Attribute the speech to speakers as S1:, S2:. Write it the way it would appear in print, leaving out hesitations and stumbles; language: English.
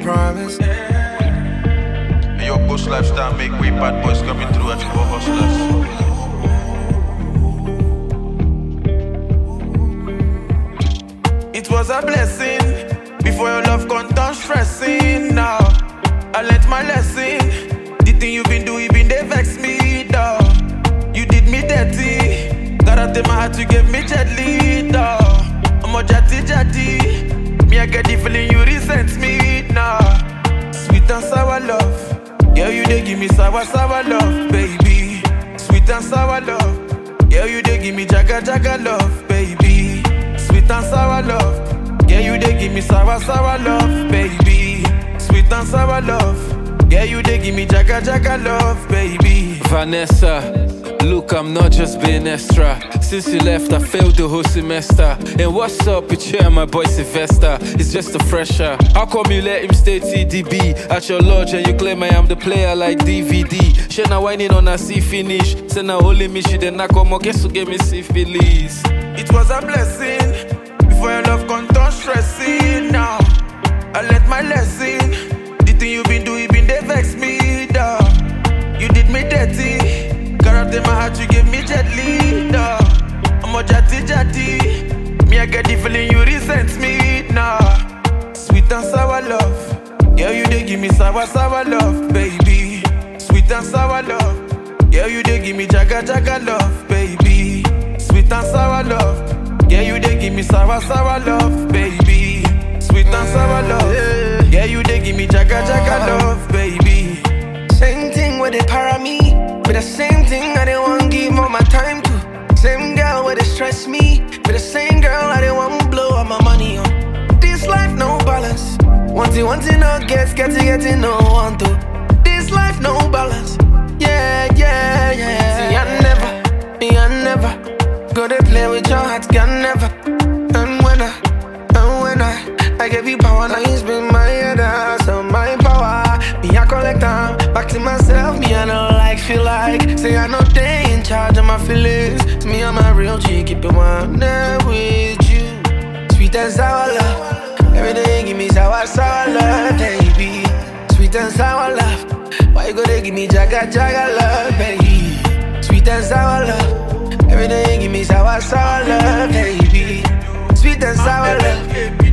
S1: promise.
S2: And your ghost lifestyle make way bad boys coming through at your hustlers.
S3: It was a blessing before your love gone down stressing. Now I learnt my lesson. The thing you been doing, been they vex me, dawg. You did me dirty. Gotta take my heart, you gave me gently, dawg. I'm a jatty. Me, I get the feeling you resent me, nah. Sweet and sour love. Yeah, you they give me sour love, baby. Sweet and sour love. Yeah, you they give me jaga love, baby. Sweet and sour love. Yeah, you they give me sour love, baby. Sweet and sour love. Yeah, you they give me jaga love, baby.
S4: Vanessa, look, I'm not just being extra. Since you left, I failed the whole semester. And what's up with you and my boy Sylvester? It's just a fresher. How come you let him stay TDB at your lodge and you claim I am the player like DVD? She now whining on a see finish. Say now only me, she then I come on, guess who gave me syphilis?
S3: It was a blessing before your love gone down stressing. Now I learnt my lesson. The thing you been doing, been they vex me, dawg. You did me dirty. Gotta take my heart, you gave me gently, dawg. I'm a jatty. Me, I get the feeling you resent me, nah. Sweet and sour love. Yeah, you they give me sour love, baby. Sweet and sour love. Yeah, you they give me jaga love, baby. Sweet and sour love. Yeah, you they give me sour love, baby. Sweet and sour love. Yeah, you they give me jaga love, baby.
S1: Same thing where they para me, but the same thing I didn't want to give all my time to. Same girl where they stress me, but the same girl I didn't want to blow all my money on. This life no balance. Want it, no getting, no want to. This life no balance. Yeah. See, I never go to play with your heart, can never. And when I gave you power, now you spin my head out on my power. Me, I collect time, back to myself. Me, I don't feel like. Say I know they in charge of my feelings. To me, I'm a real G, keep it one there with you. Sweet and sour love. Every day give me sour love, baby. Sweet and sour love. Why you gotta give me jaga love, baby? Sweet and sour love. Every day give me sour love, baby. Sweet and sour love.